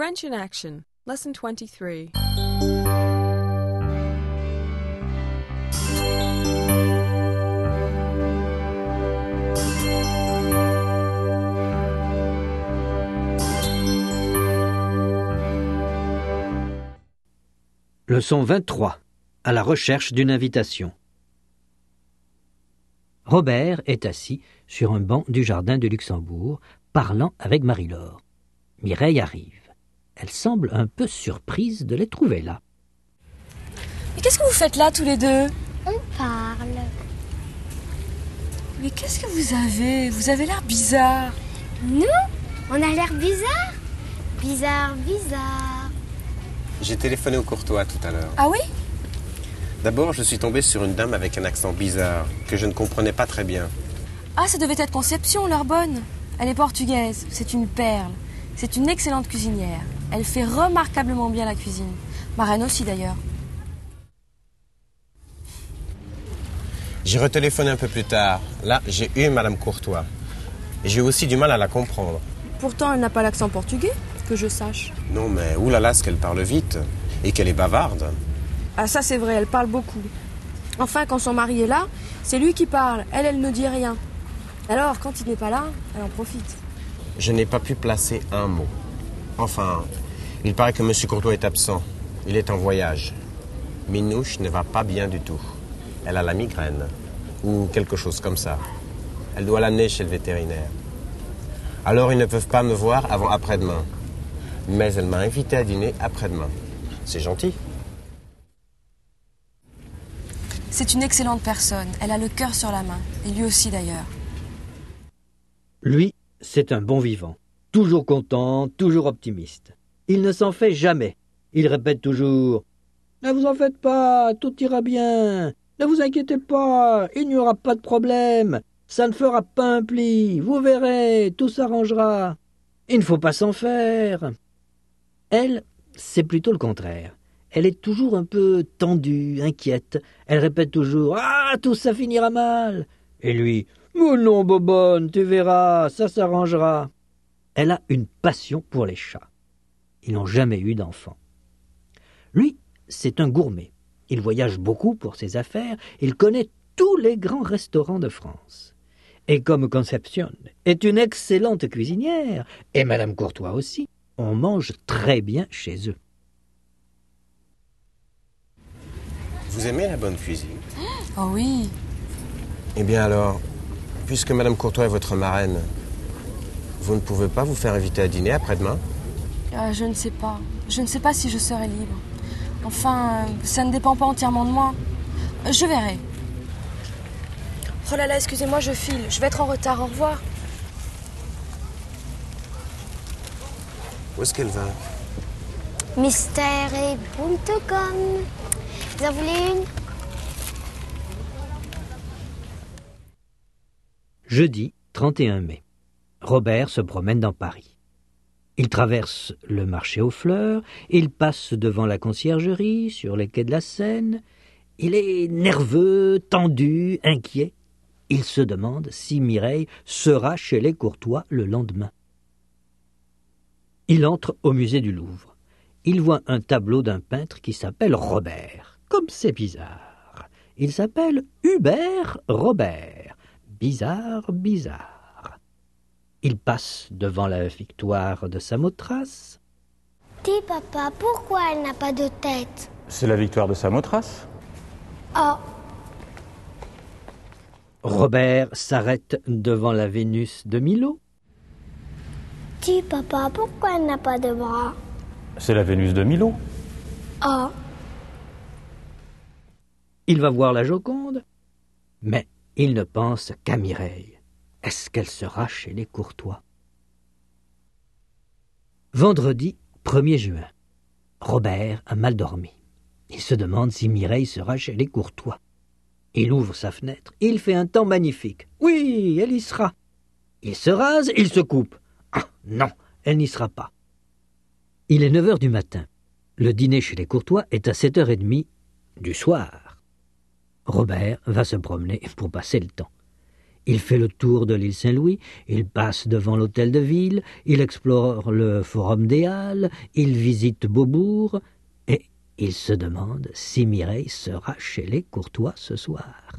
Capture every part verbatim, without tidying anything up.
French in Action, Lesson twenty-three. Leçon vingt-trois. À la recherche d'une invitation. Robert est assis sur un banc du jardin de Luxembourg, parlant avec Marie-Laure. Mireille arrive. Elle semble un peu surprise de les trouver là. Mais qu'est-ce que vous faites là tous les deux ? On parle. Mais qu'est-ce que vous avez ? Vous avez l'air bizarre. Nous ? On a l'air bizarre ? Bizarre, bizarre. J'ai téléphoné au Courtois tout à l'heure. Ah oui ? D'abord, je suis tombé sur une dame avec un accent bizarre, que je ne comprenais pas très bien. Ah, ça devait être Conception, leur bonne. Elle est portugaise, c'est une perle. C'est une excellente cuisinière. Elle fait remarquablement bien la cuisine. Ma reine aussi d'ailleurs. J'ai retéléphoné un peu plus tard. Là, j'ai eu Madame Courtois. Et j'ai aussi du mal à la comprendre. Pourtant, elle n'a pas l'accent portugais, que je sache. Non, mais oulala, ce qu'elle parle vite. Et qu'elle est bavarde. Ah, ça c'est vrai, elle parle beaucoup. Enfin, quand son mari est là, c'est lui qui parle. Elle, elle ne dit rien. Alors, quand il n'est pas là, elle en profite. Je n'ai pas pu placer un mot. Enfin, il paraît que Monsieur Courtois est absent. Il est en voyage. Minouche ne va pas bien du tout. Elle a la migraine. Ou quelque chose comme ça. Elle doit l'amener chez le vétérinaire. Alors, ils ne peuvent pas me voir avant après-demain. Mais elle m'a invité à dîner après-demain. C'est gentil. C'est une excellente personne. Elle a le cœur sur la main. Et lui aussi d'ailleurs. Lui, c'est un bon vivant. Toujours content, toujours optimiste. Il ne s'en fait jamais. Il répète toujours « Ne vous en faites pas, tout ira bien. Ne vous inquiétez pas, il n'y aura pas de problème. Ça ne fera pas un pli. Vous verrez, tout s'arrangera. Il ne faut pas s'en faire. » Elle, c'est plutôt le contraire. Elle est toujours un peu tendue, inquiète. Elle répète toujours « Ah, tout ça finira mal !» Et lui « Oh non, bobonne, tu verras, ça s'arrangera. » Elle a une passion pour les chats. Ils n'ont jamais eu d'enfant. Lui, c'est un gourmet. Il voyage beaucoup pour ses affaires. Il connaît tous les grands restaurants de France. Et comme Conception est une excellente cuisinière, et Madame Courtois aussi, on mange très bien chez eux. Vous aimez la bonne cuisine ? Oh oui. Eh bien alors, puisque Madame Courtois est votre marraine, vous ne pouvez pas vous faire inviter à dîner après-demain ? euh, Je ne sais pas. Je ne sais pas si je serai libre. Enfin, euh, ça ne dépend pas entièrement de moi. Euh, je verrai. Oh là là, excusez-moi, je file. Je vais être en retard. Au revoir. Où est-ce qu'elle va ? mystère et punto com. Vous en voulez une ? Jeudi trente et un mai. Robert se promène dans Paris. Il traverse le marché aux fleurs, il passe devant la conciergerie, sur les quais de la Seine. Il est nerveux, tendu, inquiet. Il se demande si Mireille sera chez les Courtois le lendemain. Il entre au musée du Louvre. Il voit un tableau d'un peintre qui s'appelle Robert. Comme c'est bizarre. Il s'appelle Hubert Robert. Bizarre, bizarre. Il passe devant la victoire de Samothrace. Dis papa, pourquoi elle n'a pas de tête ? C'est la victoire de Samothrace. Oh, Robert s'arrête devant la Vénus de Milo. dis papa, pourquoi elle n'a pas de bras ? C'est la Vénus de Milo. Oh, Il va voir la Joconde, mais il ne pense qu'à Mireille. Est-ce qu'elle sera chez les Courtois ? Vendredi premier juin. Robert a mal dormi. Il se demande si Mireille sera chez les Courtois. Il ouvre sa fenêtre. Il fait un temps magnifique. Oui, elle y sera. Il se rase, il se coupe. Ah, non, elle n'y sera pas. Il est neuf heures du matin. Le dîner chez les Courtois est à sept heures trente du soir. Robert va se promener pour passer le temps. Il fait le tour de l'île Saint-Louis, il passe devant l'hôtel de ville, il explore le Forum des Halles, il visite Beaubourg, et il se demande si Mireille sera chez les Courtois ce soir.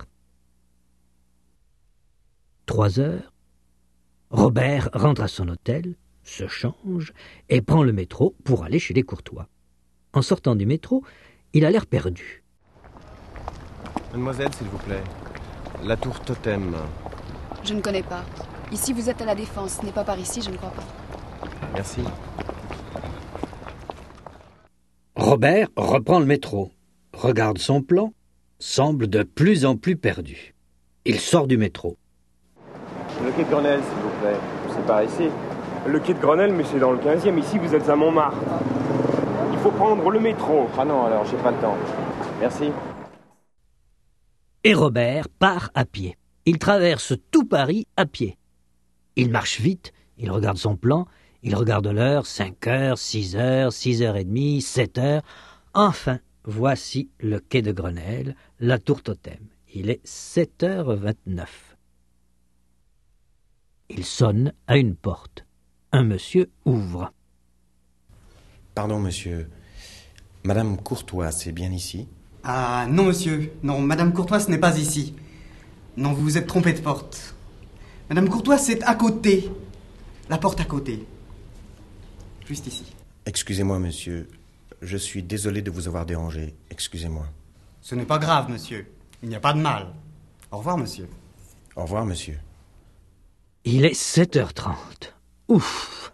Trois heures, Robert rentre à son hôtel, se change et prend le métro pour aller chez les Courtois. En sortant du métro, il a l'air perdu. Mademoiselle, s'il vous plaît, la tour Totem. Je ne connais pas. Ici, vous êtes à la Défense. Ce n'est pas par ici, je ne crois pas. Merci. Robert reprend le métro, regarde son plan, semble de plus en plus perdu. Il sort du métro. Le quai de Grenelle, s'il vous plaît. C'est par ici. Le quai de Grenelle, mais c'est dans le quinzième. Ici, vous êtes à Montmartre. Il faut prendre le métro. Ah non, alors, j'ai pas le temps. Merci. Et Robert part à pied. Il traverse tout Paris à pied. Il marche vite, il regarde son plan, il regarde l'heure, cinq heures, six heures, six heures et demie, sept heures. Enfin, voici le quai de Grenelle, la tour Totem. Il est sept heures vingt-neuf. Il sonne à une porte. Un monsieur ouvre. Pardon, monsieur. Madame Courtois, c'est bien ici? Ah non, monsieur. Non, Madame Courtois, ce n'est pas ici. Non, vous vous êtes trompé de porte. Madame Courtois, c'est à côté. La porte à côté. Juste ici. Excusez-moi, monsieur. Je suis désolé de vous avoir dérangé. Excusez-moi. Ce n'est pas grave, monsieur. Il n'y a pas de mal. Au revoir, monsieur. Au revoir, monsieur. Il est sept heures trente. Ouf!